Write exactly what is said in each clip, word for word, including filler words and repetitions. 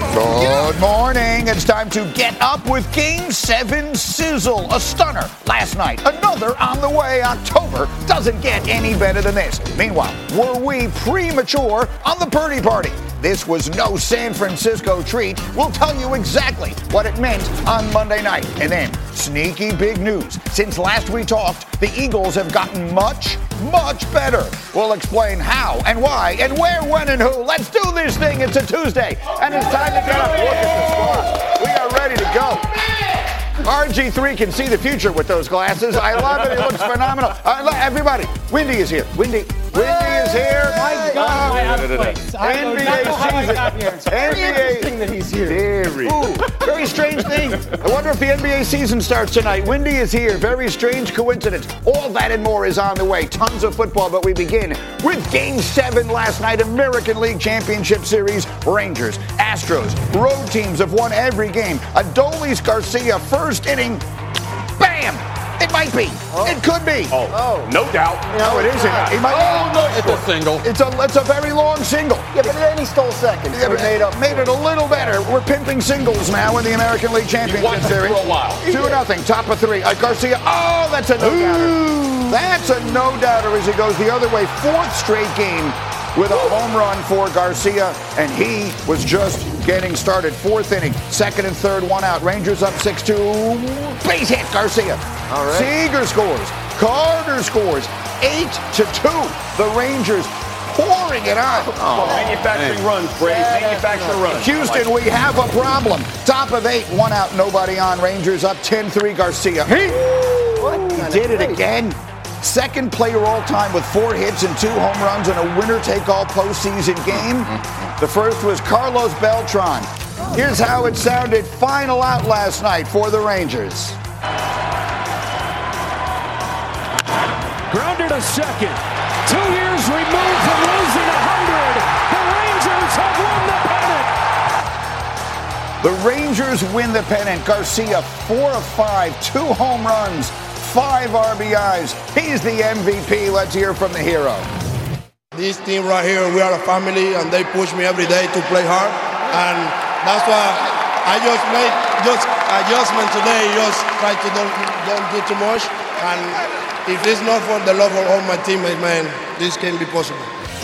Good morning. It's time to get up with Game seven sizzle. A stunner last night. Another on the way. October doesn't get any better than this. Meanwhile, were we premature on the Purdy party? This was no San Francisco treat. We'll tell you exactly what it meant on Monday night. And then, sneaky big news. Since last we talked, the Eagles have gotten much, much better. We'll explain how and why and where, when, and who. Let's do this thing. It's a Tuesday, and it's time to get up. Look at the squad. We are ready to go. R G three can see the future with those glasses. I love it. It looks phenomenal. Uh, everybody, Windy is here. Windy. Windy is here. My God, my out of place. N B A season. N B A. Interesting that he's here. Very, Ooh, very strange thing. I wonder if the N B A season starts tonight. Windy is here. Very strange coincidence. All that and more is on the way. Tons of football, but we begin with Game seven last night. American League Championship Series. Rangers, Astros, road teams have won every game. Adolis Garcia, first inning. Bam! It might be. Oh. It could be. Oh, oh. No doubt. No, it isn't. He might oh, no. It's a single. It's a it's a very long single. Yeah, but then he stole second. Yeah, so made up. Made it a little better. We're pimping singles now in the American League Championship Series. For a while. Two nothing. Top of three. Uh, Garcia. Oh, that's a no-doubter. That's a no-doubter as he goes the other way. Fourth straight game with a home run for Garcia, and he was just getting started. Fourth inning, second and third, one out. Rangers up six two. Base hit, Garcia. All right. Seager scores. Carter scores. Eight to two. The Rangers pouring it on. Oh, manufacturing man. runs, Brady. Yeah, manufacturing runs. Houston, we have a problem. Top of eight, one out, nobody on. Rangers up ten three. Garcia. He, he did it again. Second player all-time with four hits and two home runs in a winner-take-all postseason game. The first was Carlos Beltran. Here's how it sounded final out last night for the Rangers. Grounded to second. Two years removed from losing one hundred. The Rangers have won the pennant. The Rangers win the pennant. Garcia, four of five, two home runs, five R B Is. He's the M V P. Let's hear from the hero. This team right here, we are a family, and they push me every day to play hard. And that's why I just made just adjustment today, just try to don't, don't do too much. And if it's not for the love of all my teammates, man, this can't be possible.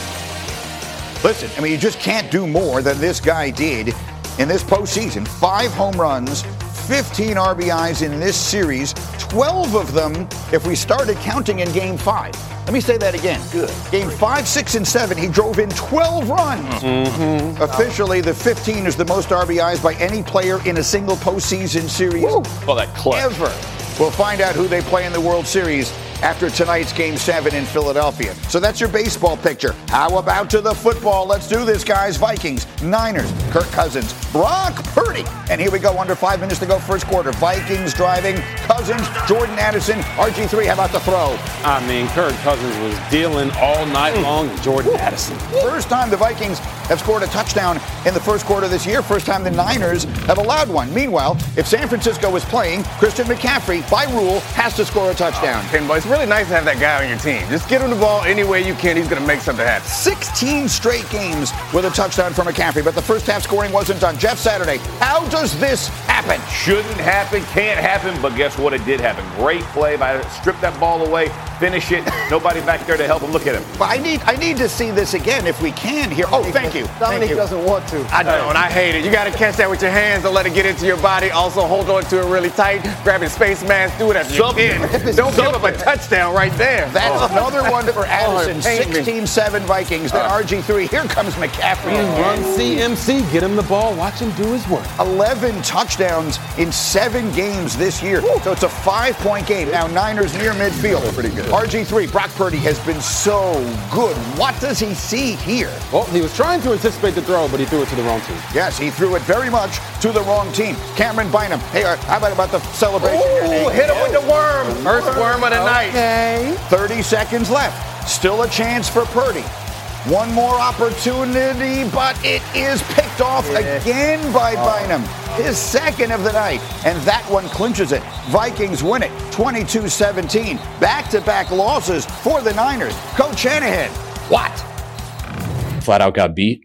Listen, I mean, you just can't do more than this guy did in this postseason. Five home runs, fifteen R B Is in this series, twelve of them if we started counting in game five. Let me say that again. Good. Game five, six, and seven, he drove in twelve runs. Mm-hmm. Officially, the fifteen is the most R B Is by any player in a single postseason series well, that clutch. ever. We'll find out who they play in the World Series after tonight's Game seven in Philadelphia. So that's your baseball picture. How about to the football? Let's do this, guys. Vikings, Niners, Kirk Cousins, Brock Purdy. And here we go, under five minutes to go first quarter. Vikings driving, Cousins, Jordan Addison, R G three, how about the throw? I mean, Kirk Cousins was dealing all night long to Jordan Addison. First time the Vikings have scored a touchdown in the first quarter this year. First time the Niners have allowed one. Meanwhile, if San Francisco is playing, Christian McCaffrey, by rule, has to score a touchdown. Oh, it's really nice to have that guy on your team. Just get him the ball any way you can. He's going to make something happen. sixteen straight games with a touchdown from McCaffrey, but the first half scoring wasn't done. Jeff Saturday, how does this happen? Shouldn't happen, can't happen, but guess what? It did happen. Great play by strip that ball away, finish it. Nobody back there to help him. Look at him. But I need I need to see this again if we can here. Oh, thank you. Dominic thank you. doesn't want to. I know, and I hate it. You got to catch that with your hands. Don't let it get into your body. Also, hold on to it really tight. Grab your space mask. Do it as you can. Don't give up a touchdown right there. That's oh. another one for Addison. Oh, sixteen seven Vikings. Then uh. R G three. Here comes McCaffrey. Run C M C. Get him the ball. Watch him do his work. eleven touchdowns in seven games this year. Woo. So it's a five-point game. Now Niners near midfield. They're pretty good. R G three. Brock Purdy has been so good. What does he see here? Well, he was trying to anticipate the throw, but he threw it to the wrong team. Yes, he threw it very much to the wrong team. Cameron Bynum. Hey, uh, how about about the celebration? Ooh, hit him with the worm. First worm of the night. Okay. thirty seconds left. Still a chance for Purdy. One more opportunity, but it is picked off yeah. again by oh. Bynum. His second of the night, and that one clinches it. Vikings win it, twenty-two seventeen. Back-to-back losses for the Niners. Coach Shanahan, what? Flat out got beat.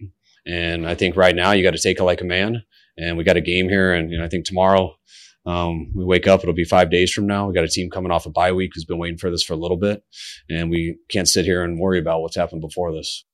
And I think right now you got to take it like a man. And we got a game here. And you know, I think tomorrow um, we wake up, it'll be five days from now. We got a team coming off a bye week who's been waiting for this for a little bit. And we can't sit here and worry about what's happened before this.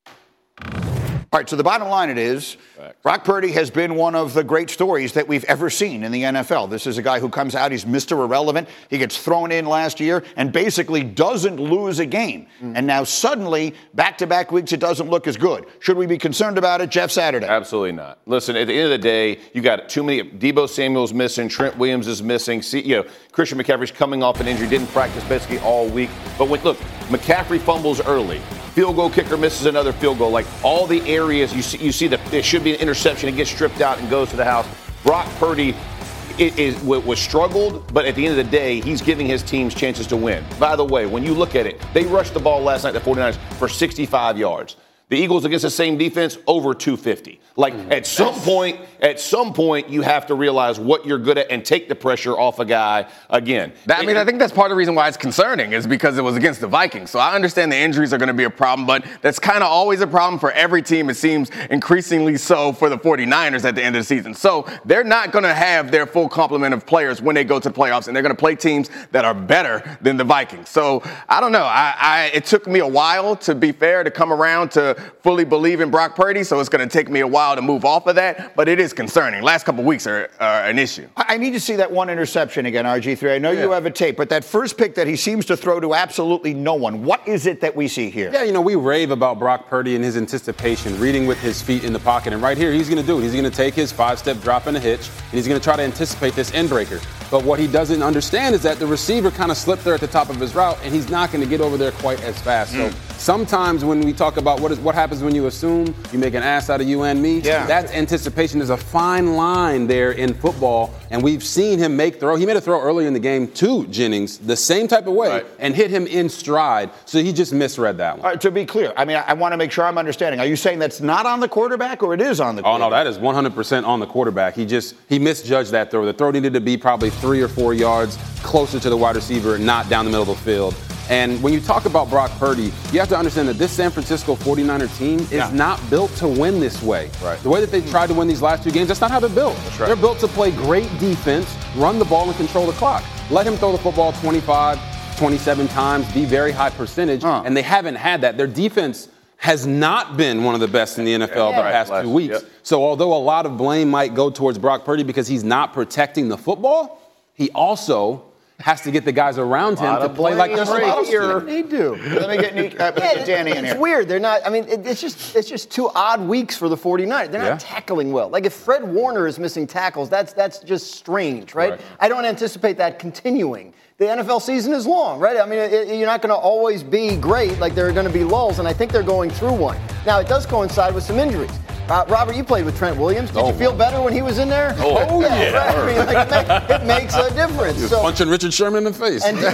All right, so the bottom line it is, Brock Purdy has been one of the great stories that we've ever seen in the N F L. This is a guy who comes out, he's Mister Irrelevant. He gets thrown in last year and basically doesn't lose a game. Mm. And now suddenly, back-to-back weeks, it doesn't look as good. Should we be concerned about it, Jeff Saturday? Absolutely not. Listen, at the end of the day, you got too many. Deebo Samuel's missing, Trent Williams is missing. See, you know, Christian McCaffrey's coming off an injury, didn't practice basically all week. But when, look, McCaffrey fumbles early. Field goal kicker misses another field goal. Like all the areas you see, you see that there should be an interception. It gets stripped out and goes to the house. Brock Purdy it, it, was struggled, but at the end of the day, he's giving his teams chances to win. By the way, when you look at it, they rushed the ball last night, the 49ers, for sixty-five yards. The Eagles against the same defense, over two fifty. Like mm, at some point, at some point, you have to realize what you're good at and take the pressure off a guy again. That, I mean, I think that's part of the reason why it's concerning is because it was against the Vikings. So I understand the injuries are going to be a problem, but that's kind of always a problem for every team. It seems increasingly so for the 49ers at the end of the season. So they're not going to have their full complement of players when they go to the playoffs, and they're going to play teams that are better than the Vikings. So I don't know. I, I it took me a while, to be fair, to come around to fully believe in Brock Purdy, so it's going to take me a while to move off of that, but it is concerning. Last couple of weeks are, are an issue. I need to see that one interception again, R G three. I know yeah. you have a tape, but that first pick that he seems to throw to absolutely no one, what is it that we see here? Yeah, you know, we rave about Brock Purdy and his anticipation, reading with his feet in the pocket, and right here, he's going to do it. He's going to take his five-step drop and a hitch, and he's going to try to anticipate this end breaker. But what he doesn't understand is that the receiver kind of slipped there at the top of his route, and he's not going to get over there quite as fast. Mm. So sometimes when we talk about what is what happens when you assume you make an ass out of you and me, yeah. that's anticipation. There's a fine line there in football, and we've seen him make throw. He made a throw earlier in the game to Jennings the same type of way right. and hit him in stride, so he just misread that one. All right, to be clear, I mean, I, I want to make sure I'm understanding. Are you saying that's not on the quarterback or it is on the quarterback? Oh, no, that is one hundred percent on the quarterback. He just he misjudged that throw. The throw needed to be probably three or four yards closer to the wide receiver, not down the middle of the field. And when you talk about Brock Purdy, you have to understand that this San Francisco 49er team is yeah. not built to win this way. Right. The way that they tried to win these last two games, that's not how they're built. That's right. They're built to play great defense, run the ball, and control the clock. Let him throw the football twenty-five, twenty-seven times, be very high percentage, huh. and they haven't had that. Their defense has not been one of the best in the N F L yeah. the right. past Last, two weeks. Yep. So although a lot of blame might go towards Brock Purdy because he's not protecting the football, he also has to get the guys around him to play like they're supposed to. They do. Let me get Nick, uh, yeah, Danny in it's here. weird. They're not. I mean, it, it's just it's just two odd weeks for the 49ers. They're not yeah. tackling well. Like if Fred Warner is missing tackles, that's that's just strange, right? right. I don't anticipate that continuing. The N F L season is long, right? I mean, it, it, you're not going to always be great. Like there are going to be lulls, and I think they're going through one. Now it does coincide with some injuries. Uh, Robert, you played with Trent Williams. Did oh, you feel better when he was in there? Oh, oh yeah. yeah. Right? I mean, like, it, make, it makes a difference. He was so, punching Richard Sherman in the face. And there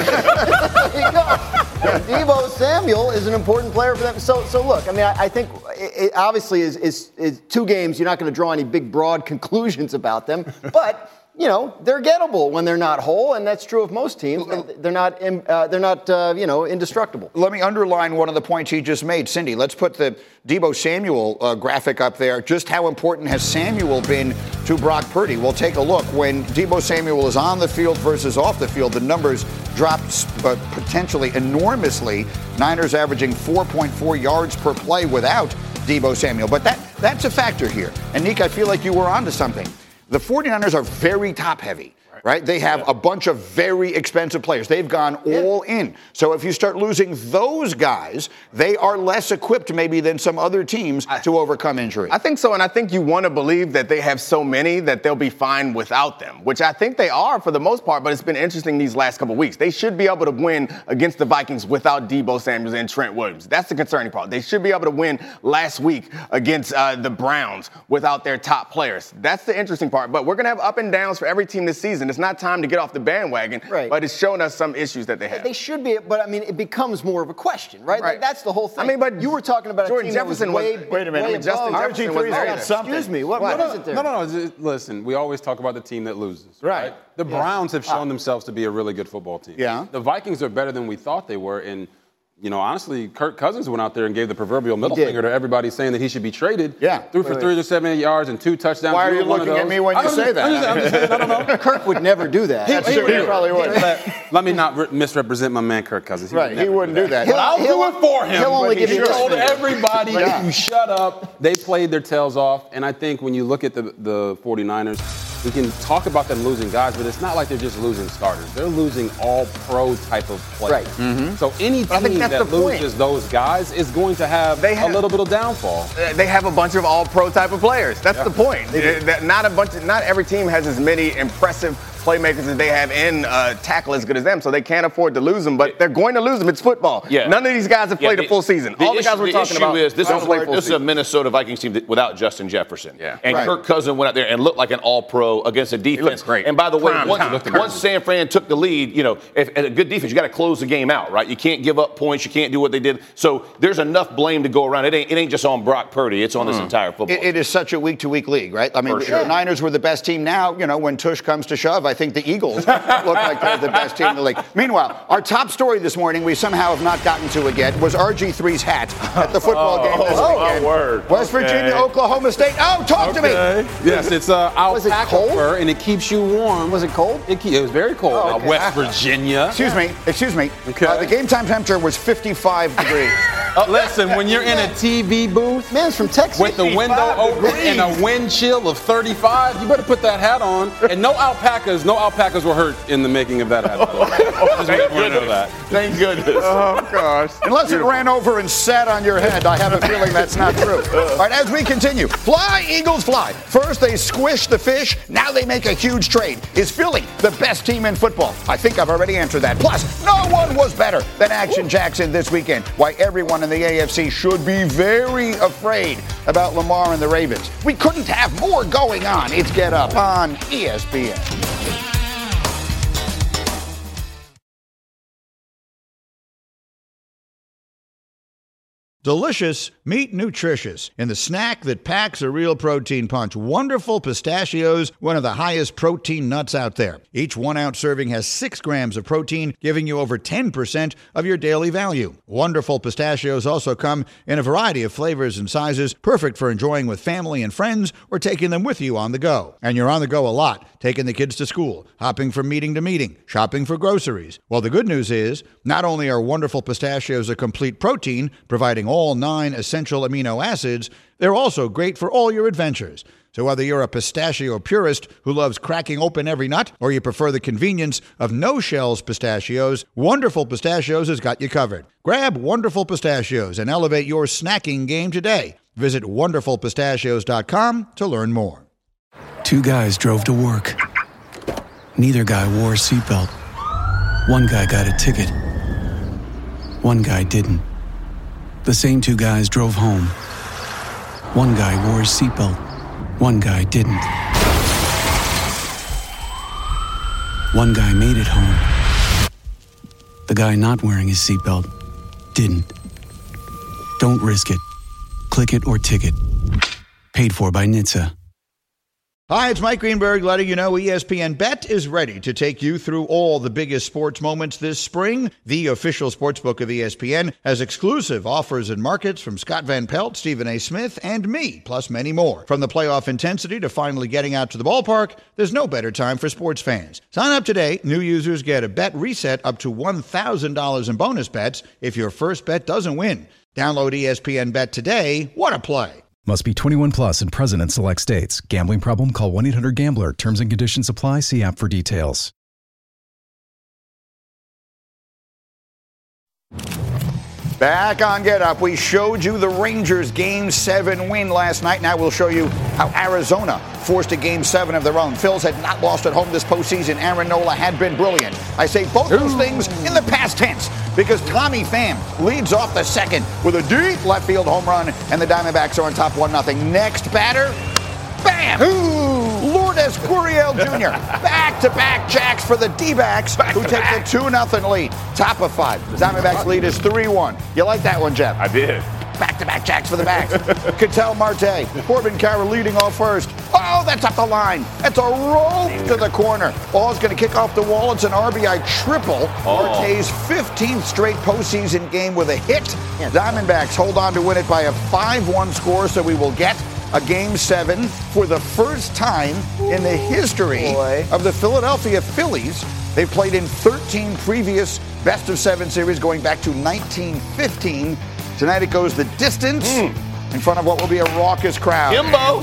you go. And Deebo Samuel is an important player for them. So, so look, I mean, I, I think it, it obviously is, is, is two games. You're not going to draw any big, broad conclusions about them. But, you know, they're gettable when they're not whole, and that's true of most teams. They're not, uh, they're not, uh, you know, indestructible. Let me underline one of the points he just made. Cindy, let's put the Deebo Samuel uh, graphic up there. Just how important has Samuel been to Brock Purdy? We'll take a look. When Deebo Samuel is on the field versus off the field, the numbers dropped uh, potentially enormously. Niners averaging four point four yards per play without Deebo Samuel. But that that's a factor here. And, Nick, I feel like you were onto something. The 49ers are very top-heavy, right? right? They have yeah. a bunch of very expensive players. They've gone all yeah. in. So if you start losing those guys, they are less equipped maybe than some other teams I, to overcome injury. I think so, and I think you want to believe that they have so many that they'll be fine without them, which I think they are for the most part, but it's been interesting these last couple of weeks. They should be able to win against the Vikings without Deebo Samuel and Trent Williams. That's the concerning part. They should be able to win last week against uh, the Browns without their top players. That's the interesting part, but we're going to have up and downs for every team this season. It's not time to get off the bandwagon, right. but it's showing us some issues that they have. They should be, but I mean, it becomes more of a question, right? right. Like, that's the whole thing. I mean, but you were talking about Jordan a team Jefferson that was way, was, wait a minute, way I mean, Justin above. Jefferson was there. Excuse me, what, what is it there? No, no, no. Listen, we always talk about the team that loses. Right. right? The Browns have shown ah. themselves to be a really good football team. Yeah. The Vikings are better than we thought they were, and You know, honestly, Kirk Cousins went out there and gave the proverbial middle finger to everybody saying that he should be traded. Yeah. Threw for three hundred seventy yards and two touchdowns. Why are you looking at me when you say that? I'm just, I'm just saying, I don't know. Kirk would never do that. He, That's he, true. he, He probably would. Let, let me not re- misrepresent my man Kirk Cousins. He Right, would he wouldn't do that. But I'll He'll- do it for him. he'll only But give he you this told finger. everybody Yeah. to shut up. They played their tails off. And I think when you look at the, the 49ers, we can talk about them losing guys, but it's not like they're just losing starters. They're losing all-pro type of players. Right. Mm-hmm. So any But I think team that's that the point. loses those guys is going to have, They have- a little bit of downfall. They have a bunch of all-pro type of players. That's the point. Uh, that Not a bunch. Of, not every team has as many impressive playmakers as they have in uh, tackle as good as them, so they can't afford to lose them. But they're going to lose them. It's football. Yeah. None of these guys have Yeah, played the- a full season. the All the issue- guys we're the talking issue about is this, don't is, play full this is a season. Minnesota Vikings team that, without Justin Jefferson. Yeah. And Right. Kirk Cousins went out there and looked like an all-pro against a defense. looked great. And by the way, Prime once, time. once San Fran took the lead, you know, if, at a good defense, you got to close the game out, right? You can't give up points. You can't do what they did. So there's enough blame to go around. It ain't, it ain't just on Brock Purdy. It's on this entire football. It, it is such a week-to-week league, right? I mean, For sure. the Niners were the best team. Now, you know, when tush comes to shove, I think the Eagles look like they're the best team in the league. Meanwhile, our top story this morning, we somehow have not gotten to it yet, was R G three's hat at the football game this oh, weekend. word. West Okay. Virginia, Oklahoma State. Oh, talk to me. Yes, it's uh, Was it alpaca cold? fur, and it keeps you warm. Was it cold? It, ke- it was very cold. Oh, Uh, okay. West Virginia. Excuse me. Excuse me. Okay. Uh, the game time temperature was fifty-five degrees. Uh, listen, when you're in a T V booth Man's from Texas. with the window open and a wind chill of thirty-five, you better put that hat on. And no alpacas, no alpacas were hurt in the making of that hat. Just Thank want to know goodness. that. Thank goodness. Oh gosh. Unless it ran over and sat on your head, I have a feeling that's not true. All right, as we continue, fly, Eagles, fly. First they squish the fish, now they make a huge trade. Is Philly the best team in football? I think I've already answered that. Plus, no one was better than Action Jackson this weekend. Why everyone in the A F C should be very afraid about Lamar and the Ravens. We couldn't have more going on. It's Get Up on E S P N. Delicious, meet nutritious. In the snack that packs a real protein punch, Wonderful Pistachios, one of the highest protein nuts out there. Each one-ounce serving has six grams of protein, giving you over ten percent of your daily value. Wonderful Pistachios also come in a variety of flavors and sizes, perfect for enjoying with family and friends or taking them with you on the go. And you're on the go a lot, taking the kids to school, hopping from meeting to meeting, shopping for groceries. Well, the good news is, not only are Wonderful Pistachios a complete protein, providing all nine essential amino acids, they're also great for all your adventures. So whether you're a pistachio purist who loves cracking open every nut, or you prefer the convenience of no-shells pistachios, Wonderful Pistachios has got you covered. Grab Wonderful Pistachios and elevate your snacking game today. Visit wonderful pistachios dot com to learn more. Two guys drove to work. Neither guy wore a seatbelt. One guy got a ticket. One guy didn't. The same two guys drove home. One guy wore his seatbelt. One guy didn't. One guy made it home. The guy not wearing his seatbelt didn't. Don't risk it. Click it or ticket. Paid for by N H T S A. Hi, it's Mike Greenberg letting you know E S P N Bet is ready to take you through all the biggest sports moments this spring. The official sportsbook of E S P N has exclusive offers and markets from Scott Van Pelt, Stephen A. Smith, and me, plus many more. From the playoff intensity to finally getting out to the ballpark, there's no better time for sports fans. Sign up today. New users get a bet reset up to one thousand dollars in bonus bets if your first bet doesn't win. Download E S P N Bet today. What a play. Must be twenty-one plus and present in select states. Gambling problem? Call one eight hundred gambler. Terms and conditions apply. See app for details. Back on Get Up, we showed you the Rangers' Game seven win last night. Now we'll show you how Arizona forced a Game seven of their own. Phils had not lost at home this postseason. Aaron Nola had been brilliant. I say both those things in the past tense because Tommy Pham leads off the second with a deep left field home run, and the Diamondbacks are on top one nothing. Next batter, bam! Lourdes Gurriel Junior Back-to-back jacks for the D-backs who take the two nothing lead. Top of five. Diamondbacks lead is three one. You like that one, Jeff? I did. back-to-back jacks for the backs. Cattell Marte, Corbin Carroll leading off first. Oh, that's up the line. That's a rope to the corner. Ball's going to kick off the wall. It's an R B I triple. Oh. Marte's fifteenth straight postseason game with a hit. Diamondbacks hold on to win it by a five one score, so we will get a game seven for the first time in the history Boy. of the Philadelphia Phillies. They've played in thirteen previous best of seven series going back to nineteen fifteen. Tonight it goes the distance mm. in front of what will be a raucous crowd. Himbo!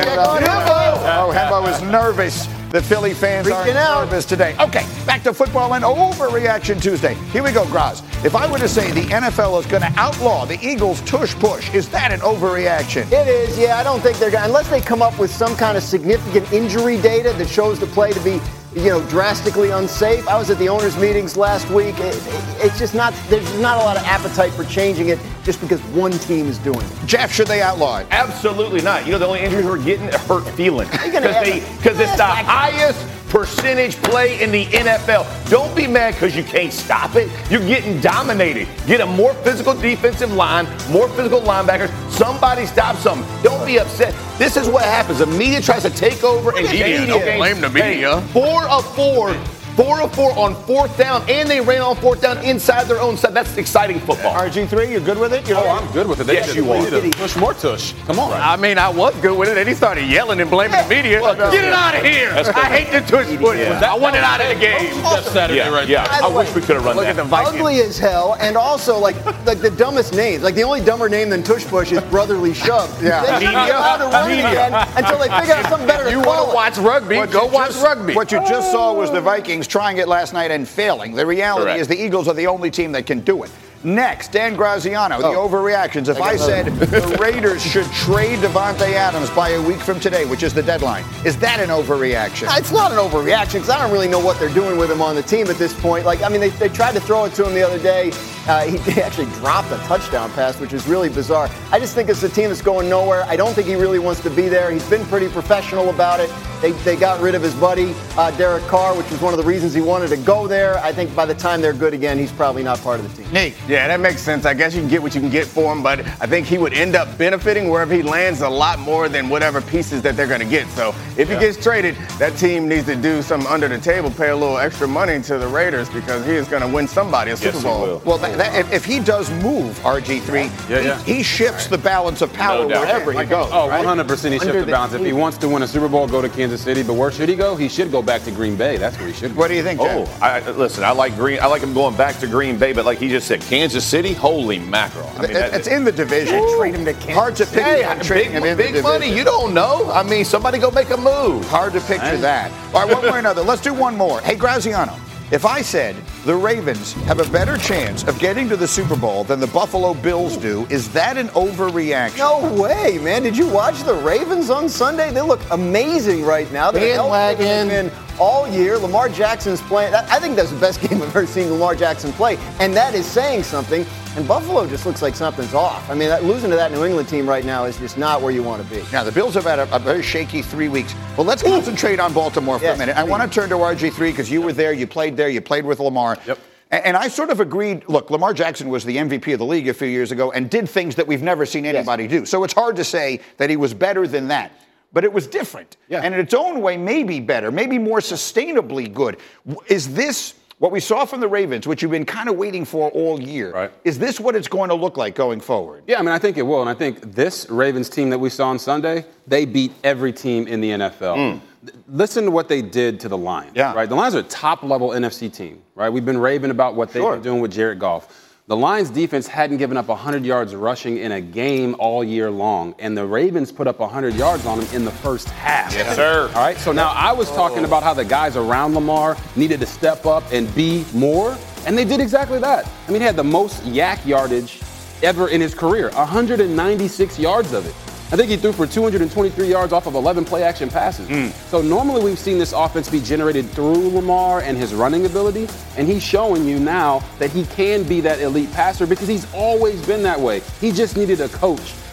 Himbo! Oh, Himbo is nervous. The Philly fans are nervous today. Okay, back to football and Overreaction Tuesday. Here we go, Graz. If I were to say the N F L is going to outlaw the Eagles' tush push, is that an overreaction? It is, yeah. I don't think they're going to, unless they come up with some kind of significant injury data that shows the play to be, you know, drastically unsafe. I was at the owners' meetings last week. It, it, it's just not, there's not a lot of appetite for changing it just because one team is doing it. Jeff, should they outlaw it? Absolutely not. You know, the only injuries we're getting are hurt feelings. Because it's the highest percentage play in the N F L. Don't be mad because you can't stop it. You're getting dominated. Get a more physical defensive line, more physical linebackers. Somebody stop them. Don't be upset. This is what happens. The media tries to take over and media. Don't blame the media. Hey, four of four. Four of four on fourth down, and they ran on fourth down inside their own side. That's exciting football. R G three, you're good with it? You know, oh, I'm good with it. They yes, you are. Tush more tush. Come on. I mean, I was good with it, and he started yelling and blaming yeah. the media. Well, no, Get it out of here. I hate the tush push. Yeah. I want it out of the game. That's Saturday yeah, right yeah. there. I wish we could have run Look that. At the Vikings. Ugly as hell, and also, like, like the dumbest names. Like, the only dumber name than tush push is brotherly shove. Yeah. They should be allowed to run it again until they figure out something better to you call want to watch rugby, what go watch just, rugby. What you just saw was the Vikings trying it last night and failing. The reality Correct. is the Eagles are the only team that can do it. Next, Dan Graziano, the oh. overreactions. If I, I said the Raiders should trade Devontae Adams by a week from today, which is the deadline, is that an overreaction? It's not an overreaction because I don't really know what they're doing with him on the team at this point. Like, I mean, they, they tried to throw it to him the other day. Uh, he, he actually dropped a touchdown pass, which is really bizarre. I just think it's a team that's going nowhere. I don't think he really wants to be there. He's been pretty professional about it. They, they got rid of his buddy, uh, Derek Carr, which was one of the reasons he wanted to go there. I think by the time they're good again, he's probably not part of the team. Nate. Yeah, that makes sense. I guess you can get what you can get for him, but I think he would end up benefiting wherever he lands a lot more than whatever pieces that they're going to get. So if yeah. he gets traded, that team needs to do some under the table, pay a little extra money to the Raiders because he is going to win somebody a yes, Super Bowl. Will. Well, that, that, if, if he does move, R G three, yeah, yeah. He, he shifts the balance of power no wherever he goes. Oh, right? one hundred percent he shifts the, the balance. If he wants to win a Super Bowl, go to Kansas City. But where should he go? He should go back to Green Bay. That's where he should go. What do you think, Jeff? Oh, I, listen, I like Green. I like him going back to Green Bay, but like he just said, Kansas City, holy mackerel. I mean, it, it's in the division. Ooh. Trade him to Kansas Hard to picture hey, him trading him in big the money. division. You don't know. I mean, somebody go make a move. Hard to picture Hey. that. All right, one more another. Let's do one more. Hey, Graziano, if I said the Ravens have a better chance of getting to the Super Bowl than the Buffalo Bills do, is that an overreaction? No way, man. Did you watch the Ravens on Sunday? They look amazing right now. They're Bandwagon. all year. Lamar Jackson's playing. I think that's the best game I've ever seen Lamar Jackson play, and that is saying something. And Buffalo just looks like something's off. I mean, that, losing to that New England team right now is just not where you want to be. Now, the Bills have had a, a very shaky three weeks. Well, let's concentrate on Baltimore for yes, a minute. I want to turn to R G three because you were there, you played there, you played with Lamar. Yep. And, and I sort of agreed, look, Lamar Jackson was the M V P of the league a few years ago and did things that we've never seen anybody yes. do. So it's hard to say that he was better than that. But it was different. Yeah. And in its own way, maybe better, maybe more sustainably good. Is this what we saw from the Ravens, which you've been kind of waiting for all year? Right. Is this what it's going to look like going forward? Yeah, I mean, I think it will. And I think this Ravens team that we saw on Sunday, they beat every team in the N F L. Mm. Listen to what they did to the Lions. Yeah. Right? The Lions are a top-level N F C team, right? We've been raving about what they've Sure. been doing with Jared Goff. The Lions defense hadn't given up one hundred yards rushing in a game all year long, and the Ravens put up one hundred yards on them in the first half. Yes, sir. All right, so now I was talking about how the guys around Lamar needed to step up and be more, and they did exactly that. I mean, he had the most yak yardage ever in his career, one hundred ninety-six yards of it. I think he threw for two hundred twenty-three yards off of eleven play-action passes. Mm. So normally we've seen this offense be generated through Lamar and his running ability, and he's showing you now that he can be that elite passer because he's always been that way. He just needed a coach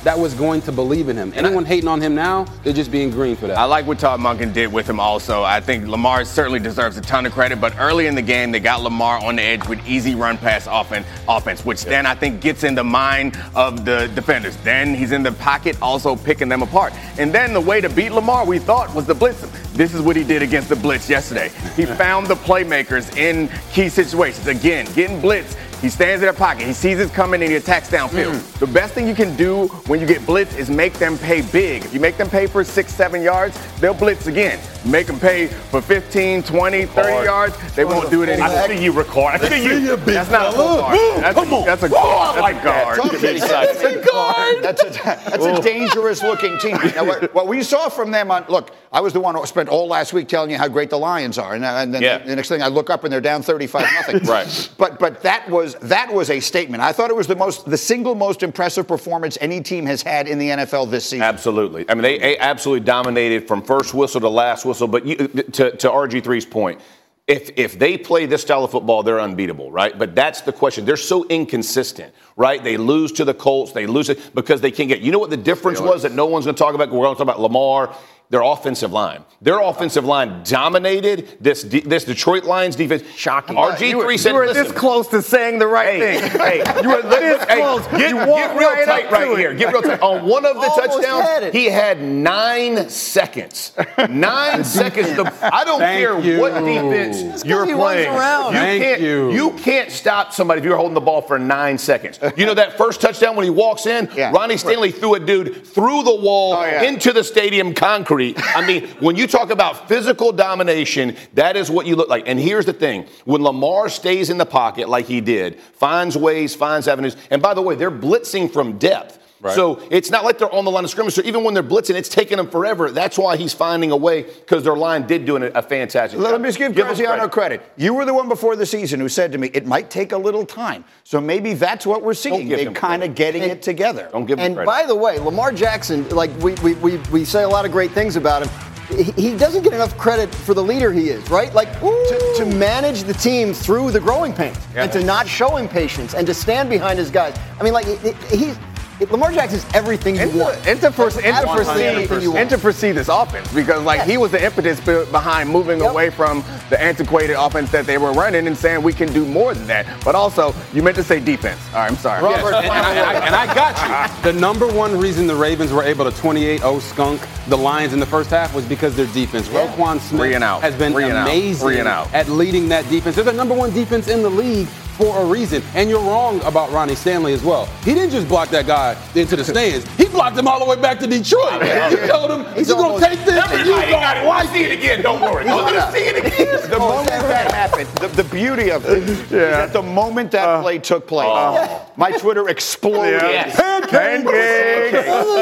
that was going to believe in him. Anyone hating on him now, they're just being green for that. I like what Todd Monken did with him also. I think Lamar certainly deserves a ton of credit, but early in the game, they got Lamar on the edge with easy run-pass offense, offense, which then I think gets in the mind of the defenders. Then he's in the pocket also picking them apart. And then the way to beat Lamar, we thought, was to blitz him. This is what he did against the blitz yesterday. He found the playmakers in key situations. Again, getting blitzed. He stands in their pocket. He sees it coming and he attacks downfield. Mm. The best thing you can do when you get blitz is make them pay big. If you make them pay for six, seven yards, they'll blitz again. Make them pay for fifteen, twenty, thirty Hard. yards. They won't do it anymore. I see you, record. I see you. you that's not a guard. That's, Come on. That's a guard. Oh, like that's a guard. That's a guard. That's a, that's a dangerous looking team. Now, what, what we saw from them on, look, I was the one who spent all last week telling you how great the Lions are. And, and then yeah. the next thing I look up and they're down thirty-five nothing. Right. But but that was that was a statement. I thought it was the most the single most impressive performance any team has had in the N F L this season. Absolutely. I mean, they, they absolutely dominated from first whistle to last whistle. But you, to, to R G three's point, if if they play this style of football, they're unbeatable, right? But that's the question. They're so inconsistent, right? They lose to the Colts. They lose it because they can't get. You know what the difference was that no one's going to talk about? We're going to talk about Lamar. Their offensive line. Their offensive line dominated this this Detroit Lions defense. Shocking. R G three said, you were listen, this close to saying the right hey, thing. Hey, you were this hey, close. Get, you get real right tight right it. here. Get real tight. On one of the Almost touchdowns, he had nine seconds. Nine seconds. To, I don't Thank care you. what defense you're he playing. runs around. You Thank can't, you. you can't stop somebody if you're holding the ball for nine seconds. You know that first touchdown when he walks in? Yeah. Ronnie Stanley threw a dude through the wall oh, yeah. into the stadium concrete. I mean, when you talk about physical domination, that is what you look like. And here's the thing. When Lamar stays in the pocket like he did, finds ways, finds avenues, and by the way, they're blitzing from depth. Right. So it's not like they're on the line of scrimmage. So even when they're blitzing, it's taking them forever. That's why he's finding a way, because their line did do a, a fantastic Let job. me just give, give Graziano credit. credit. You were the one before the season who said to me, it might take a little time. So maybe that's what we're seeing. They're kind of getting and, it together. Don't give him and credit. by the way, Lamar Jackson, like we, we, we, we say a lot of great things about him. He doesn't get enough credit for the leader he is, right? Like to, to manage the team through the growing pains yeah. and to not show impatience and to stand behind his guys. I mean, like he's Lamar Jackson's everything you and want. To, and, to foresee, and, to foresee, and to foresee this offense, because like yes. he was the impetus behind moving yep. away from the antiquated offense that they were running and saying we can do more than that. But also, you meant to say defense. All right, I'm sorry. Robert, yes. and, and, I, and I got you. The number one reason the Ravens were able to twenty-eight oh skunk the Lions in the first half was because their defense. Yeah. Roquan Smith has been amazing at leading that defense. They're the number one defense in the league for a reason. And you're wrong about Ronnie Stanley as well. He didn't just block that guy into the stands. He blocked him all the way back to Detroit. You told him, he's going to take this and you got it. Why see it again? Don't worry. We're going to see it again. The moment that happened, the, the beauty of it is that the moment that uh, play took place, uh, my Twitter exploded. Yes. Pancakes.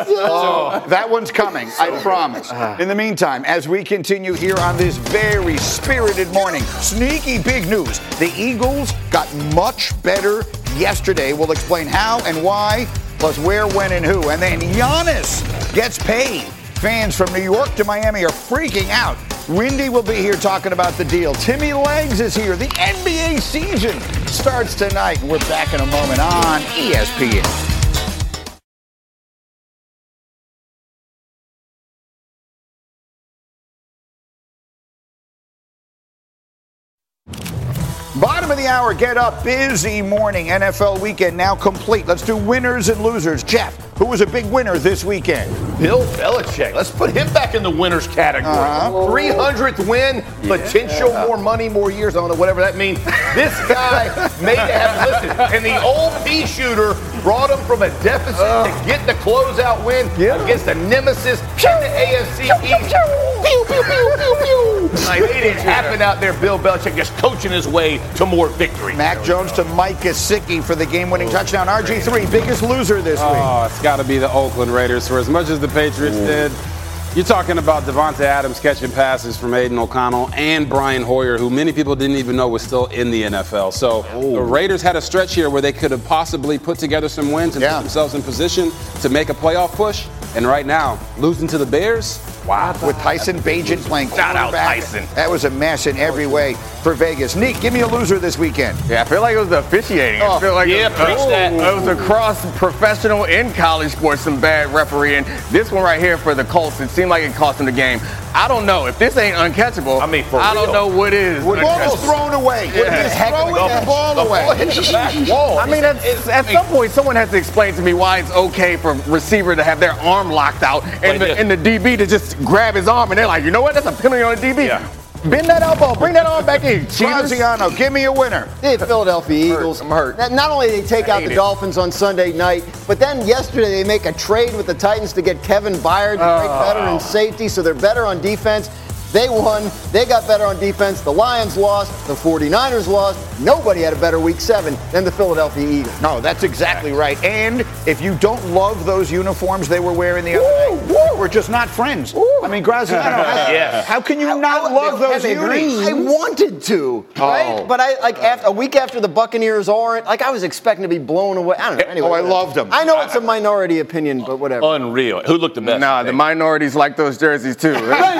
Oh, that one's coming, I promise. In the meantime, as we continue here on this very spirited morning, sneaky big news. The Eagles got much better yesterday. We'll explain how and why, plus where, when, and who. And then Giannis gets paid. Fans from New York to Miami are freaking out. Windy will be here talking about the deal. Timmy Legs is here. The N B A season starts tonight. We're back in a moment on E S P N. Bottom of the hour, get up, busy morning. N F L weekend now complete. Let's do winners and losers. Jeff, who was a big winner this weekend? Bill Belichick. Let's put him back in the winners category. Uh-huh. three hundredth win, yeah. potential more money, more years. I don't know, whatever that means. This guy made it happen. Listen, and the old pea shooter brought him from a deficit uh, to get the closeout win yeah. against the nemesis in the A F C East. Pew, pew, pew, pew, pew. Like, it didn't happen out there. Bill Belichick just coaching his way to more victory. Mac Jones to Mike Gesicki for the game-winning touchdown. R G three, biggest loser this oh, week. Oh, it's got to be the Oakland Raiders. For as much as the Patriots Ooh. did, you're talking about Devontae Adams catching passes from Aiden O'Connell and Brian Hoyer, who many people didn't even know was still in the N F L. So Ooh. the Raiders had a stretch here where they could have possibly put together some wins and yeah. put themselves in position to make a playoff push. And right now, losing to the Bears, wow. With Tyson Bagent playing Shout out quarterback. Tyson. That was a mess in every way for Vegas. Neek, give me a loser this weekend. Yeah, I feel like it was the officiating. I Oh, feel like yeah, it, was, preach uh, that. it was across professional and college sports, some bad refereeing. This one right here for the Colts, it seemed like it cost them the game. I don't know. If this ain't uncatchable, I mean, for I don't real. know what is. The ball was thrown away. Yeah. He's throwing the ball away. Whoa. I mean, at, at some point, someone has to explain to me why it's okay for receiver to have their arm locked out and the, and the D B to just grab his arm, and they're like, you know what? That's a penalty on the D B. Yeah. Bend that elbow. Bring that arm back in. Cheaters. Graziano, give me a winner. The Philadelphia Eagles. I'm hurt. Not- Not only did they take I out hate the it. Dolphins on Sunday night, but then yesterday they make a trade with the Titans to get Kevin Byard, the great veteran safety, so they're better on defense. They won. They got better on defense. The Lions lost. The 49ers lost. Nobody had a better week seven than the Philadelphia Eagles. No, that's exactly right. And if you don't love those uniforms they were wearing the other night, we're just not friends. I mean, Graziano, how, Yeah. how can you I- not I- love those I unis? I wanted to, right? Oh. But I like after, a week after the Buccaneers aren't, like I was expecting to be blown away. I don't know. Anyway, Oh, I whatever. loved them. I know it's a minority opinion, but whatever. Unreal. Who looked the best? Nah, the minorities like those jerseys too.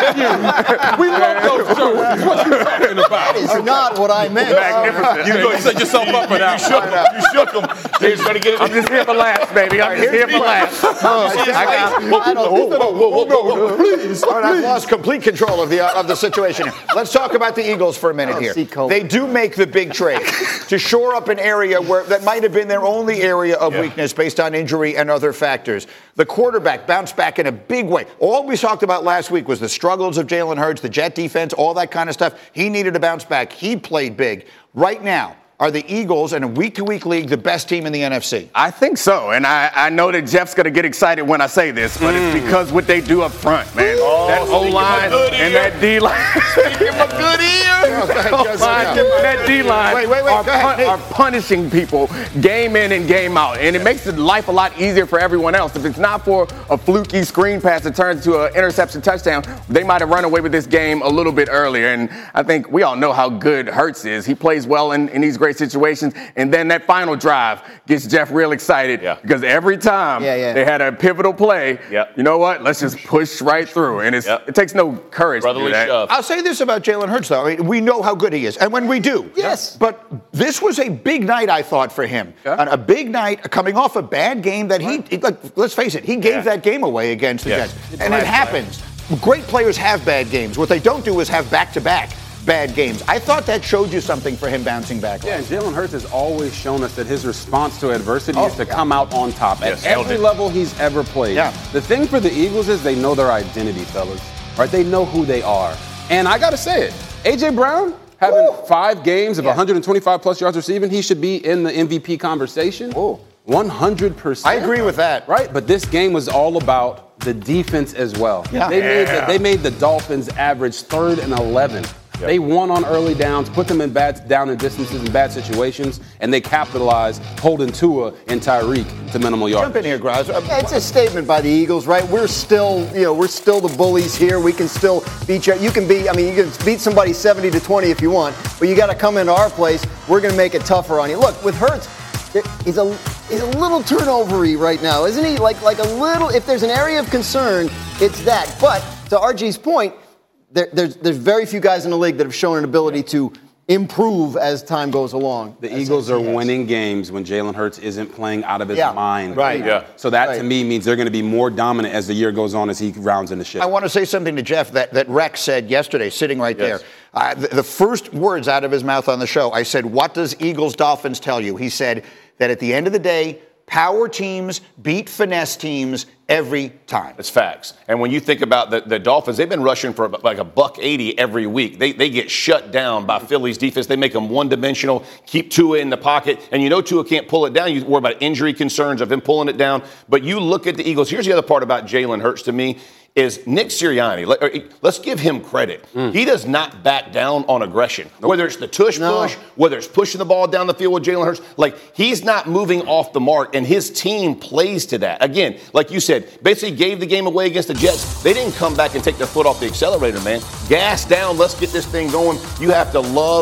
we love those jerseys. What you talking about? That is not what I meant. Magnificent. You go, you set yourself up for that. You shook him. You shook him. He's going to get it. I'm just here for laughs, baby. I'm just here for laughs. I got- I don't- Whoa, whoa, whoa, whoa, whoa. Please, All right, I've lost complete control of the uh, of the situation. Let's talk about the Eagles for a minute Oh, here. see, Cole. They do make the big trade to shore up an area where that might have been their only area of weakness based on injury and other factors. The quarterback bounced back in a big way. All we talked about last week was the struggles of Jalen Hurts, the Jet defense, all that kind of stuff. He needed to bounce back. He played big. Right now, are the Eagles in a week-to-week league the best team in the N F C? I think so, and I, I know that Jeff's gonna get excited when I say this, but it's because what they do up front, man. Oh, that O line good and ear. that D line. Give him a good ear. That D line Wait, wait, wait, are, go ahead, Nate. are punishing people game in and game out, and it makes the life a lot easier for everyone else. If it's not for a fluky screen pass that turns into an interception touchdown, they might have run away with this game a little bit earlier. And I think we all know how good Hurts is. He plays well in, in these great situations. And then that final drive gets Jeff real excited Yeah. because every time Yeah, yeah. they had a pivotal play, Yep. you know what? Let's just push right through. And it's, Yep. it takes no courage Brotherly to do that. shove. I'll say this about Jalen Hurts, though. I mean, we know how good he is, and when we do. Yes. But this was a big night, I thought, for him. Yeah. A, a big night coming off a bad game that he, he- like, let's face it, he gave Yeah. that game away against the Yeah. Jets. It's And last it happens. Great players have bad games. What they don't do is have back-to-back bad games. I thought that showed you something for him bouncing back. Yeah, and Jalen Hurts has always shown us that his response to adversity Oh, is to come out on top Yes, at every held it. level he's ever played. Yeah. The thing for the Eagles is they know their identity, fellas. Right? They know who they are. And I got to say it, A J Brown having five games of Yeah. one hundred twenty-five plus yards receiving, he should be in the M V P conversation. Ooh. one hundred percent. I agree with that. Right? But this game was all about the defense as well. Yeah. They, made the, Yeah. they made the Dolphins average third and eleven. They won on early downs, put them in bad down and distances in bad situations, and they capitalized, holding Tua and Tyreek to minimal yards. Jump in here, Graz. Uh, Yeah, it's a statement by the Eagles, right? We're still, you know, we're still the bullies here. We can still beat you. You can beat, I mean, you can beat somebody seventy to twenty if you want, but you got to come into our place. We're going to make it tougher on you. Look, with Hurts, there- he's a he's a little turnovery right now, isn't he? Like like a little. If there's an area of concern, it's that. But to R G's point, there, there's there's very few guys in the league that have shown an ability to improve as time goes along. The Eagles are winning games when Jalen Hurts isn't playing out of his Yeah. mind. Right. Yeah. So that Right. to me means they're going to be more dominant as the year goes on as he rounds in the ship. I want to say something to Jeff that, that Rex said yesterday, sitting right Yes. there. Uh, the, the first words out of his mouth on the show, I said, what does Eagles Dolphins tell you? He said that at the end of the day, power teams beat finesse teams every time. It's facts. And when you think about the, the Dolphins, they've been rushing for like a buck eighty every week. They, they get shut down by Philly's defense. They make them one-dimensional, keep Tua in the pocket. And you know Tua can't pull it down. You worry about injury concerns of him pulling it down. But you look at the Eagles. Here's the other part about Jalen Hurts to me is Nick Sirianni. Let, or, let's give him credit. Mm. He does not back down on aggression. Whether it's the tush No. push, whether it's pushing the ball down the field with Jalen Hurts, like he's not moving off the mark, and his team plays to that. Again, like you said, basically gave the game away against the Jets. They didn't come back and take their foot off the accelerator, man. Gas down, let's get this thing going. You have to love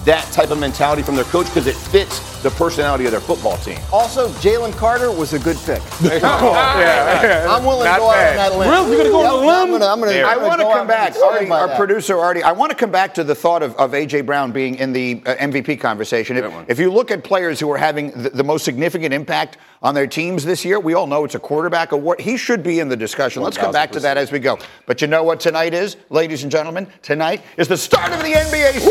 that type of mentality from their coach because it fits the personality of their football team. Also, Jalen Carter was a good pick. oh, yeah, yeah. I'm willing Not to go bad. out on that limb. Really? You're going to go Yep, on the limb? I'm gonna, I'm gonna, I I'm gonna want to go come out back. and Artie, stand by our that. producer, Artie, I want to come back to the thought of, of A J. Brown being in the uh, M V P conversation. If, if you look at players who are having the, the most significant impact on their teams this year, we all know it's a quarterback award. He should be in the discussion. Let's come back to that as we go. But you know what tonight is, ladies and gentlemen? Tonight is the start of the N B A season.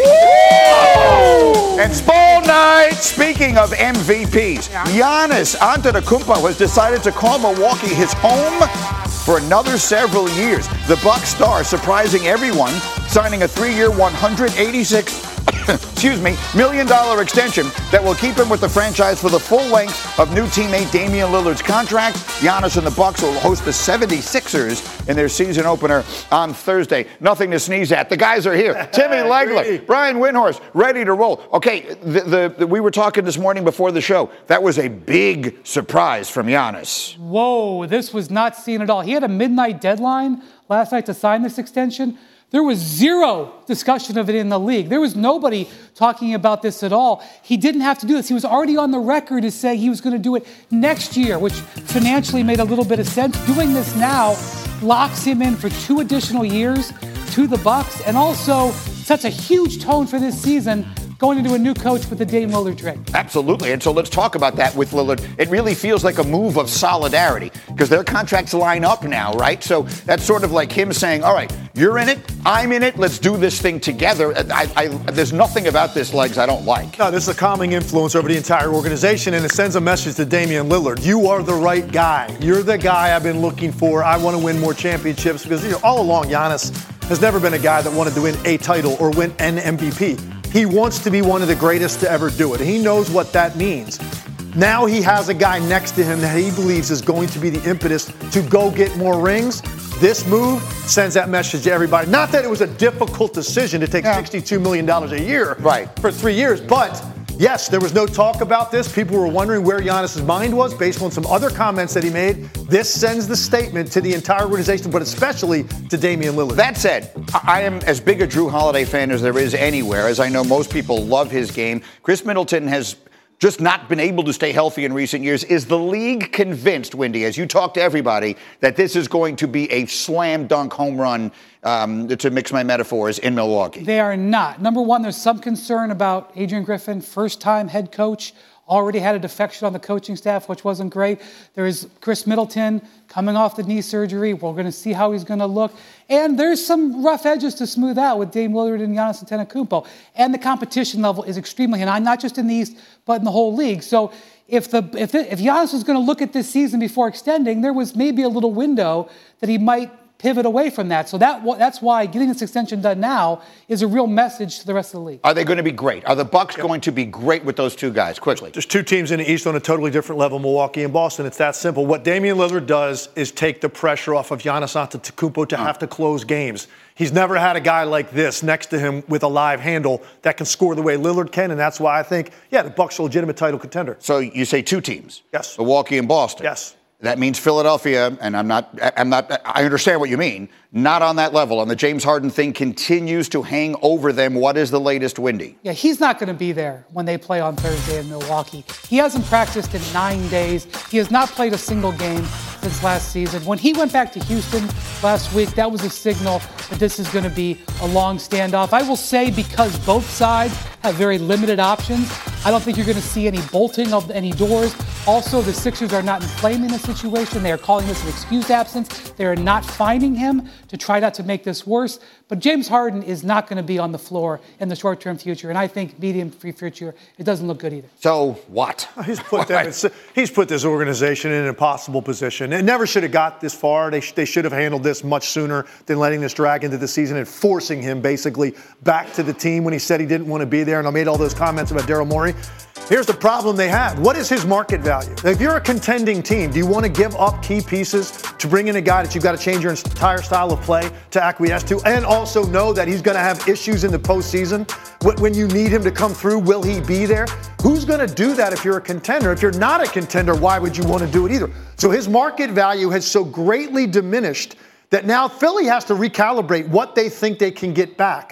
Woo! And Spall Night, speaking of M V Ps, Giannis Antetokounmpo has decided to call Milwaukee his home for another several years. The Bucks star surprising everyone, signing a three-year, one hundred eighty-six excuse me, million dollar extension that will keep him with the franchise for the full length of new teammate Damian Lillard's contract. Giannis and the Bucks will host the seventy-sixers in their season opener on Thursday. Nothing to sneeze at. The guys are here. Timmy Legler, Brian Windhorst, ready to roll. Okay, the, the, the, we were talking this morning before the show. That was a big surprise from Giannis. Whoa, this was not seen at all. He had a midnight deadline last night to sign this extension. There was zero discussion of it in the league. There was nobody talking about this at all. He didn't have to do this. He was already on the record as saying he was going to do it next year, which financially made a little bit of sense. Doing this now locks him in for two additional years to the Bucks, and also sets a huge tone for this season, going into a new coach with the Dame Lillard trade. Absolutely. And so let's talk about that with Lillard. It really feels like a move of solidarity because their contracts line up now, right? So that's sort of like him saying, all right, you're in it, I'm in it, let's do this thing together. I, I, there's nothing about this, Legs, I don't like. No, this is a calming influence over the entire organization, and it sends a message to Damian Lillard. You are the right guy. You're the guy I've been looking for. I want to win more championships because, you know, all along, Giannis has never been a guy that wanted to win a title or win an M V P. He wants to be one of the greatest to ever do it. He knows what that means. Now he has a guy next to him that he believes is going to be the impetus to go get more rings. This move sends that message to everybody. Not that it was a difficult decision to take yeah. sixty-two million dollars a year right. for three years, but yes, there was no talk about this. People were wondering where Giannis' mind was based on some other comments that he made. This sends the statement to the entire organization, but especially to Damian Lillard. That said, I am as big a Drew Holiday fan as there is anywhere, as I know most people love his game. Chris Middleton has just not been able to stay healthy in recent years. Is the league convinced, Wendy, as you talk to everybody, that this is going to be a slam dunk home run, um, to mix my metaphors, in Milwaukee? They are not. Number one, there's some concern about Adrian Griffin, first-time head coach, already had a defection on the coaching staff, which wasn't great. There is Chris Middleton coming off the knee surgery. We're going to see how he's going to look. And there's some rough edges to smooth out with Dame Lillard and Giannis Antetokounmpo. And the competition level is extremely high, not just in the East, but in the whole league. So if the if, the, if Giannis was going to look at this season before extending, there was maybe a little window that he might pivot away from that. So that that's why getting this extension done now is a real message to the rest of the league. Are they going to be great? Are the Bucks yep. going to be great with those two guys? Quickly. There's two teams in the East on a totally different level, Milwaukee and Boston. It's that simple. What Damian Lillard does is take the pressure off of Giannis Antetokounmpo to oh. have to close games. He's never had a guy like this next to him with a live handle that can score the way Lillard can, and that's why I think, yeah, the Bucks are a legitimate title contender. So you say two teams? Yes. Milwaukee and Boston? Yes. That means Philadelphia, and I'm not, I'm not, I understand what you mean, not on that level. And the James Harden thing continues to hang over them. What is the latest, Wendy? Yeah, he's not going to be there when they play on Thursday in Milwaukee. He hasn't practiced in nine days. He has not played a single game since last season. When he went back to Houston last week, that was a signal that this is going to be a long standoff. I will say, because both sides have very limited options, I don't think you're going to see any bolting of any doors. Also, the Sixers are not inflaming the situation. They are calling this an excused absence. They are not fining him to try not to make this worse. But James Harden is not going to be on the floor in the short-term future, and I think medium-free future, it doesn't look good either. So what? He's put them, he's put this organization in an impossible position. It never should have got this far. They, sh- they should have handled this much sooner than letting this drag into the season and forcing him basically back to the team when he said he didn't want to be there. And I made all those comments about Daryl Morey. Here's the problem they had. What is his market value? If you're a contending team, do you want to give up key pieces to bring in a guy that you've got to change your entire style of play to acquiesce to, and also know that he's going to have issues in the postseason? When you need him to come through, will he be there? Who's going to do that if you're a contender? If you're not a contender, why would you want to do it either? So his market value has so greatly diminished that now Philly has to recalibrate what they think they can get back.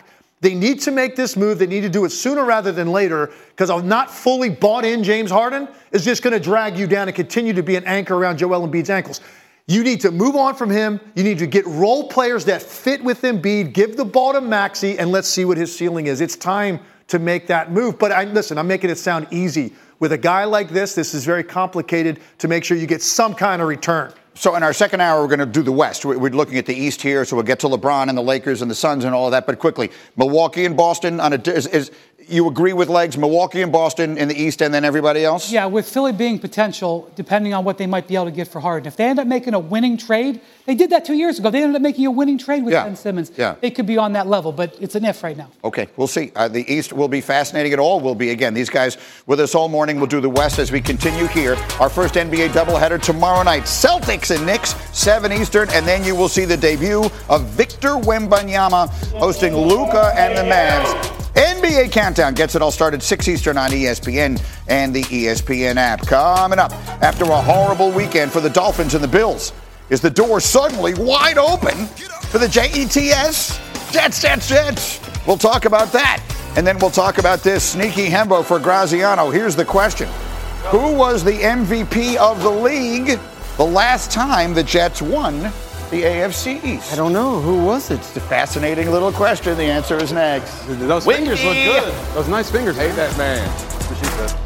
They need to make this move. They need to do it sooner rather than later, because I'm not fully bought in James Harden is just going to drag you down and continue to be an anchor around Joel Embiid's ankles. You need to move on from him. You need to get role players that fit with Embiid, give the ball to Maxey, and let's see what his ceiling is. It's time to make that move. But I, listen, I'm making it sound easy. With a guy like this, this is very complicated to make sure you get some kind of return. So in our second hour, we're going to do the West. We're looking at the East here, so we'll get to LeBron and the Lakers and the Suns and all of that. But quickly, Milwaukee and Boston, on a, is, is you agree with Legs? Milwaukee and Boston in the East and then everybody else? Yeah, with Philly being potential, depending on what they might be able to get for Harden. If they end up making a winning trade, they did that two years ago. They ended up making a winning trade with yeah. Ben Simmons. Yeah. They could be on that level, but it's an if right now. Okay, we'll see. Uh, the East will be fascinating. It all will be. Again, these guys with us all morning. We'll do the West as we continue here. Our first N B A doubleheader tomorrow night. Celtics and Knicks, seven Eastern, and then you will see the debut of Victor Wembanyama hosting Luka and the Mavs. N B A Countdown gets it all started six Eastern on E S P N and the E S P N app. Coming up, after a horrible weekend for the Dolphins and the Bills, is the door suddenly wide open for the J E T S? Jets, Jets, Jets. We'll talk about that. And then we'll talk about this sneaky hembo for Graziano. Here's the question. Who was the M V P of the league the last time the Jets won the A F C East? I don't know. Who was it? It's a fascinating little question. The answer is next. Those Wiki. fingers look good. Those nice fingers. Hate that man. That's what she said.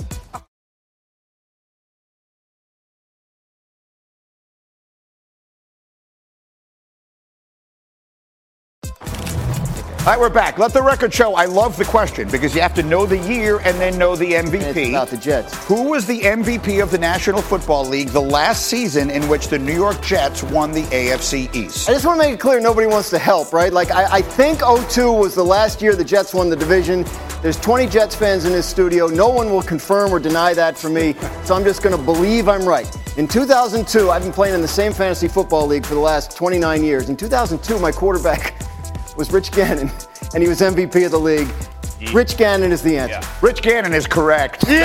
All right, we're back. Let the record show I love the question because you have to know the year and then know the M V P. And it's about the Jets. Who was the M V P of the National Football League the last season in which the New York Jets won the A F C East? I just want to make it clear nobody wants to help, right? Like, I, I think oh two was the last year the Jets won the division. There's twenty Jets fans in this studio. No one will confirm or deny that for me, so I'm just going to believe I'm right. In two thousand two, I've been playing in the same fantasy football league for the last twenty-nine years. In two thousand two, my quarterback was Rich Gannon, and he was M V P of the league. Yeah. Rich Gannon is the answer. Yeah. Rich Gannon is correct. Yeah!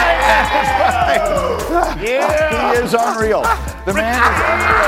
Yeah! yeah. He is unreal. The man is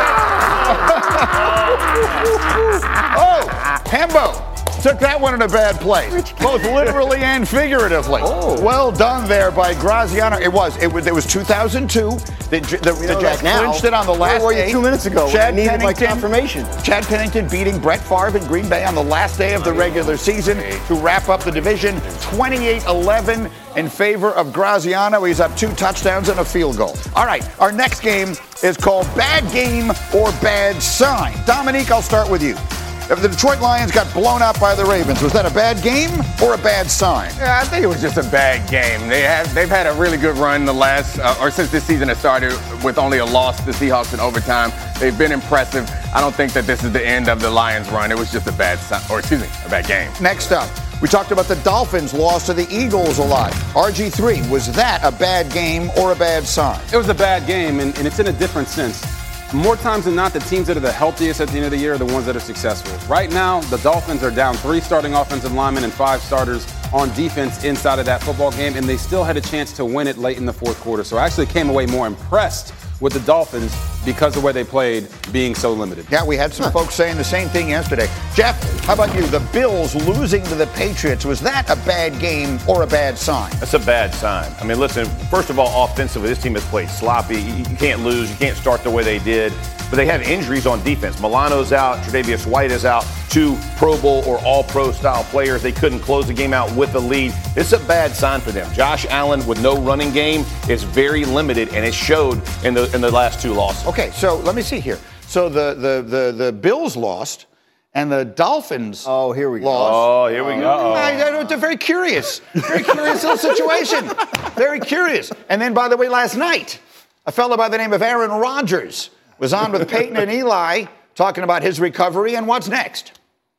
unreal. Oh, Hembo took that one in a bad place, both literally and figuratively. Oh. Well done there by Graziano. It was. It was. It was two thousand two. The, the, the Jets clinched it on the last Where were you day. two minutes ago? Chad I needed Pennington, my confirmation. Chad Pennington beating Brett Favre in Green Bay on the last day of the regular season to wrap up the division, twenty-eight eleven in favor of Graziano. He's up two touchdowns and a field goal. All right, our next game is called Bad Game or Bad Sign. Dominique, I'll start with you. If the Detroit Lions got blown out by the Ravens, was that a bad game or a bad sign? Yeah, I think it was just a bad game. They have they've had a really good run the last uh, or since this season has started with only a loss to the Seahawks in overtime. They've been impressive. I don't think that this is the end of the Lions' run. It was just a bad sign, or excuse me, a bad game. Next up, we talked about the Dolphins' loss to the Eagles a lot. R G three, was that a bad game or a bad sign? It was a bad game, and, and it's in a different sense. More times than not, the teams that are the healthiest at the end of the year are the ones that are successful. Right now, the Dolphins are down three starting offensive linemen and five starters on defense inside of that football game, and they still had a chance to win it late in the fourth quarter. So I actually came away more impressed with the Dolphins because of the way they played being so limited. Yeah, we had some huh. folks saying the same thing yesterday. Jeff, how about you? The Bills losing to the Patriots, was that a bad game or a bad sign? That's a bad sign. I mean, listen, first of all, offensively, this team has played sloppy. You can't lose. You can't start the way they did. But they have injuries on defense. Milano's out. Tre'Davious White is out. Two Pro Bowl or All-Pro style players. They couldn't close the game out with the lead. It's a bad sign for them. Josh Allen with no running game is very limited, and it showed in the in the last two losses. Okay, so let me see here. So the the the, the Bills lost, and the Dolphins oh here we go. lost. Oh, here we go. Oh. I, I, they're very curious. Very curious little situation. Very curious. And then, by the way, last night, a fellow by the name of Aaron Rodgers was on with Peyton and Eli talking about his recovery and what's next.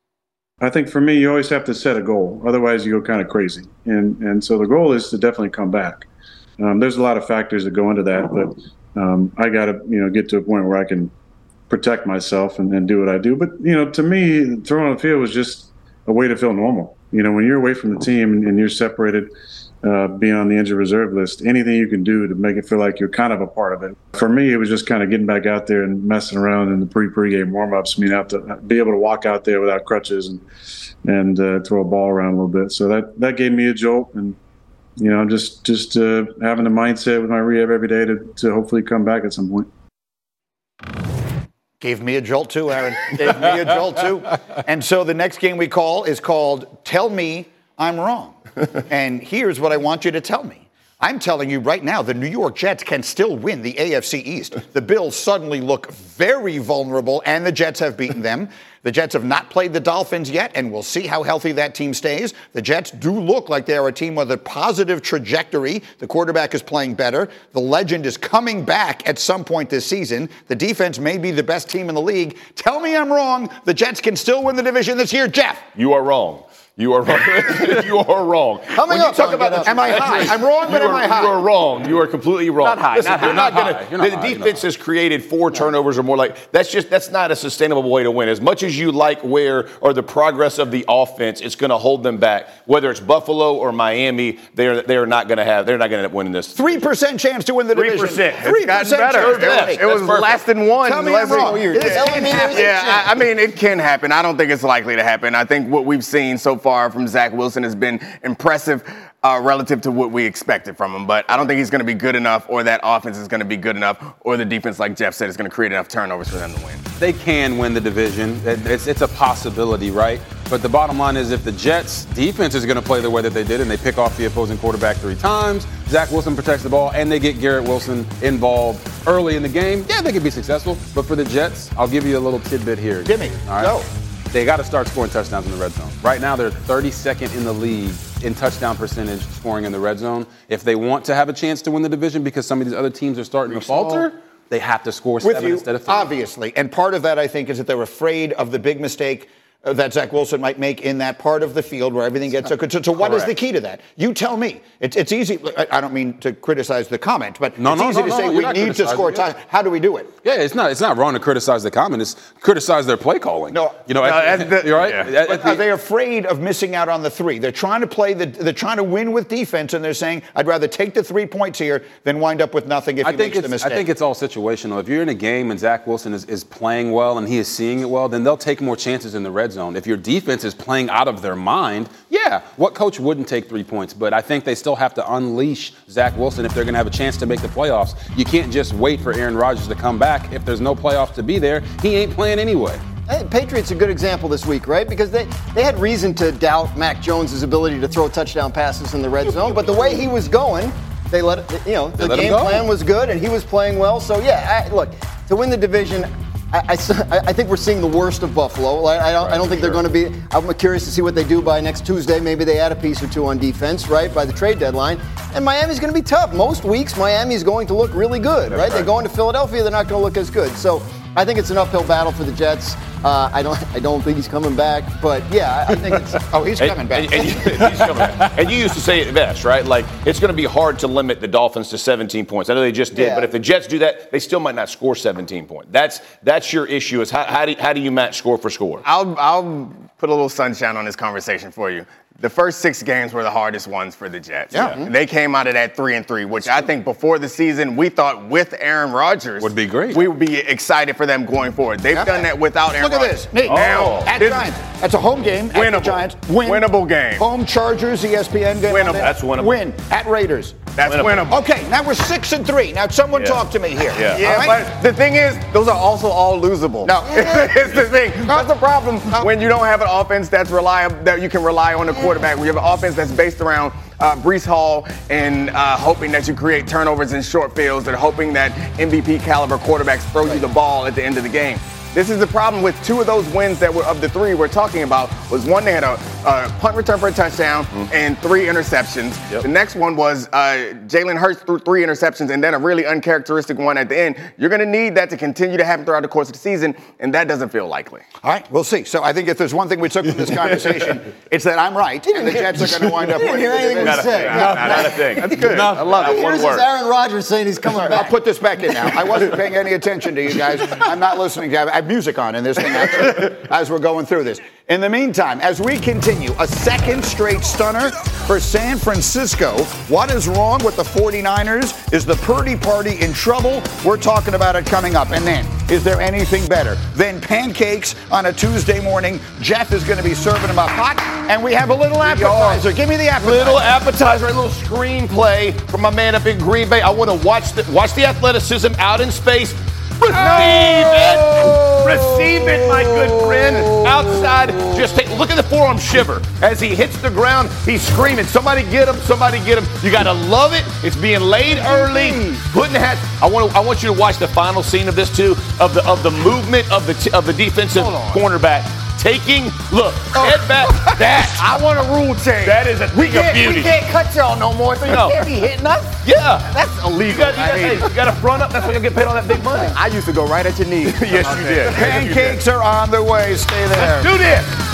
I think for me, you always have to set a goal. Otherwise, you go kind of crazy. And and so the goal is to definitely come back. Um, there's a lot of factors that go into that, but um, I got to you know get to a point where I can protect myself and, and do what I do. But, you know, to me, throwing on the field was just a way to feel normal. You know, when you're away from the team and, and you're separated, uh, being on the injured reserve list. Anything you can do to make it feel like you're kind of a part of it. For me, it was just kind of getting back out there and messing around in the pre-pregame warm-ups. I mean, have to be able to walk out there without crutches and and uh, throw a ball around a little bit. So that that gave me a jolt, and you know, just just uh, having the mindset with my rehab every day to to hopefully come back at some point. Gave me a jolt too, Aaron. Gave me a jolt too. And so the next game we call is called Tell Me I'm Wrong. And here's what I want you to tell me. I'm telling you right now, the New York Jets can still win the A F C East. The Bills suddenly look very vulnerable, and the Jets have beaten them. The Jets have not played the Dolphins yet, and we'll see how healthy that team stays. The Jets do look like they are a team with a positive trajectory. The quarterback is playing better. The legend is coming back at some point this season. The defense may be the best team in the league. Tell me I'm wrong. The Jets can still win the division this year. Jeff. You are wrong. You are wrong. You are wrong. Coming when you up talk on about Get the Up. Am I high? I'm wrong, but you am are, I high? You are wrong. You are completely wrong. Not high, Listen, not high. you're not You're gonna. not high. You're not the high. You're defense not has created four turnovers or more. Like that's just that's not a sustainable way to win. As much as you like where or the progress of the offense, it's going to hold them back. Whether it's Buffalo or Miami, they are they are not going to have. They're not going to end up winning this. Three percent chance to win the Three division. percent. Three It's percent gotten better. chance. It was, it was That's less than one. Tell me less I'm wrong. than- This Tell can me happen. Yeah, I, I mean, it can happen. I don't think it's likely to happen. I think what we've seen so far from Zach Wilson has been impressive uh, relative to what we expected from him. But I don't think he's going to be good enough, or that offense is going to be good enough, or the defense, like Jeff said, is going to create enough turnovers for them to win. They can win the division. It's, it's a possibility, right? But the bottom line is if the Jets' defense is going to play the way that they did and they pick off the opposing quarterback three times, Zach Wilson protects the ball, and they get Garrett Wilson involved early in the game, yeah, they could be successful. But for the Jets, I'll give you a little tidbit here. Give me. All right? Go. They got to start scoring touchdowns in the red zone. Right now, they're thirty-second in the league in touchdown percentage scoring in the red zone. If they want to have a chance to win the division because some of these other teams are starting to falter, they have to score With seven you, instead of three. obviously. And part of that, I think, is that they're afraid of the big mistake uh, that Zach Wilson might make in that part of the field where everything gets so good. So, so what is the key to that? You tell me. It's, it's easy. I, I don't mean to criticize the comment, but No, it's no, easy no, to no, say no, we you're not need to score criticizing time. How do we do it? Yeah, it's not it's not wrong to criticize the comment. It's criticize their play calling. No, you know, no, at- that's the- you're right. yeah. At- But at are the- they afraid of missing out on the three? They're trying to play the. They're trying to win with defense, and they're saying, "I'd rather take the three points here than wind up with nothing if I he think makes it's the mistake." I think it's all situational. If you're in a game and Zach Wilson is, is playing well and he is seeing it well, then they'll take more chances in the red zone. If your defense is playing out of their mind, yeah, what coach wouldn't take three points? But I think they still have to unleash Zach Wilson if they're going to have a chance to make the playoffs. You can't just wait for Aaron Rodgers to come back. If there's no playoffs to be there, he ain't playing anyway. Hey, Patriots a good example this week, right? Because they, they had reason to doubt Mac Jones' ability to throw touchdown passes in the red zone, but the way he was going, they let it, you know, They the let him game go. plan was good and he was playing well. So yeah, I, look, to win the division, I, I, I think we're seeing the worst of Buffalo. I, I don't, I don't think they're going to be. I'm curious to see what they do by next Tuesday. Maybe they add a piece or two on defense, right, by the trade deadline. And Miami's going to be tough. Most weeks, Miami's going to look really good, right? They go into Philadelphia, they're not going to look as good. So I think it's an uphill battle for the Jets. Uh, I don't. I don't think he's coming back, but yeah, I, I think it's. Oh, he's coming back. And, and, you, he's coming back. And you used to say it best, right? Like, it's going to be hard to limit the Dolphins to seventeen points. I know they just did, Yeah. but if the Jets do that, they still might not score seventeen points. That's that's your issue, is how, how, do, how do you match score for score? I'll, I'll put a little sunshine on this conversation for you. The first six games were the hardest ones for the Jets. Yeah. Mm-hmm. They came out of that three and three, which I think before the season we thought with Aaron Rodgers Would be great. We would be excited for them going forward. They've Yeah. done that without Aaron Look at Rodgers. this. Nate, Now, at this- Giants. That's a home game. At Winnable. the Giants. Win. Winnable game. Home Chargers, E S P N game. Winnable. on that. That's winnable. Win. At Raiders. That's winnable. Okay, now we're six and three. Now someone Yeah. talk to me here. Yeah. Yeah, All right? but the thing is, those are also all losable. No. it's the thing. That's the problem No. when you don't have an offense that's reliable, that you can rely on the quarterback. When you have an offense that's based around uh, Breece Hall and uh, hoping that you create turnovers in short fields, and hoping that M V P caliber quarterbacks throw you the ball at the end of the game. This is the problem with two of those wins that were of the three we're talking about. Was one, they had a, a punt return for a touchdown mm-hmm. and three interceptions. Yep. The next one was uh, Jalen Hurts threw three interceptions and then a really uncharacteristic one at the end. You're going to need that to continue to happen throughout the course of the season, and that doesn't feel likely. All right, we'll see. So I think if there's one thing we took from this conversation, it's that I'm right, and the Jets are going to wind up Didn't winning hear the anything we division. said. Not, a- not a thing. That's good. I love it. Here's One this word. Aaron Rodgers saying he's coming Sorry, back. I'll put this back in now. I wasn't paying any attention to you guys. I'm not listening to you. I have music on in this thing actually, as we're going through this. In the meantime, as we continue, a second straight stunner for San Francisco. What is wrong with the forty-niners? Is the Purdy party in trouble? We're talking about it coming up. And then, is there anything better than pancakes on a Tuesday morning? Jeff is going to be serving them up hot, and we have a little appetizer. Give me the appetizer. Little appetizer, a little screenplay from my man up in Green Bay. I want to watch the, watch the athleticism out in space. Receive oh. it. Receive it, my good friend. Outside, just take, look at the forearm shiver. As he hits the ground, he's screaming, somebody get him, somebody get him. You got to love it. It's being laid early. Putting the hat. I want to, I want you to watch the final scene of this, too, of the of the movement of the, t- of the defensive cornerback. Taking, look, oh. head back, that. I want a rule change. That is a thing we of beauty. We can't cut y'all no more, so you no. can't be hitting us. Yeah. That's illegal. You got, you got, hey, you got to front up. That's when you get paid all that big money. I used to go right at your knees. Yes, you did. The pancakes are on their way. Stay there. Let's do this.